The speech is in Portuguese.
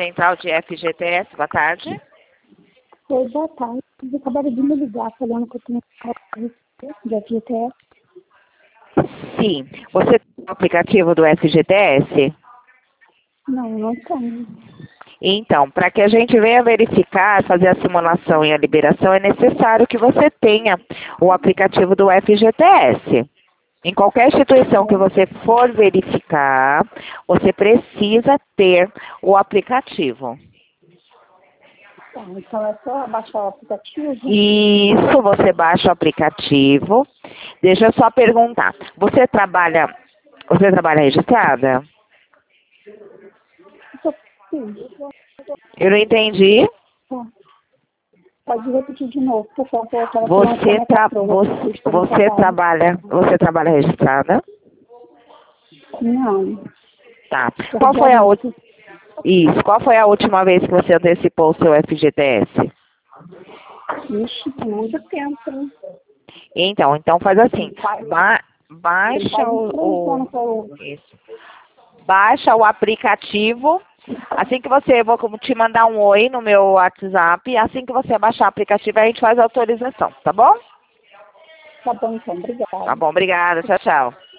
Central de FGTS, boa tarde. Oi, boa tarde. Vocês acabaram de me ligar falando que eu tenho de FGTS. Sim. Você tem o aplicativo do FGTS? Não tenho. Então, para que a gente venha verificar, fazer a simulação e a liberação, é necessário que você tenha o aplicativo do FGTS. Em qualquer instituição que você for verificar, você precisa ter o aplicativo. Tá, então é só baixar o aplicativo? Isso, você baixa o aplicativo. Deixa eu só perguntar. Você trabalha registrada? Sim. Eu não entendi. Tá. Pode repetir de novo, por favor. Eu tava falando com a Você, minha patroa, que estou no você trabalha registrada? Não. Tá. Eu Qual foi a diarista. Qual foi a última vez que você antecipou o seu FGTS? Ixi, tem muito tempo, né? Então faz assim. Ele Baixa faz uns 3 anos que eu... isso. Baixa o aplicativo. Assim que eu vou te mandar um oi no meu WhatsApp. Assim que você baixar o aplicativo, a gente faz a autorização, tá bom? Tá bom, então. Obrigada. Tá bom, obrigada. Tchau, tchau.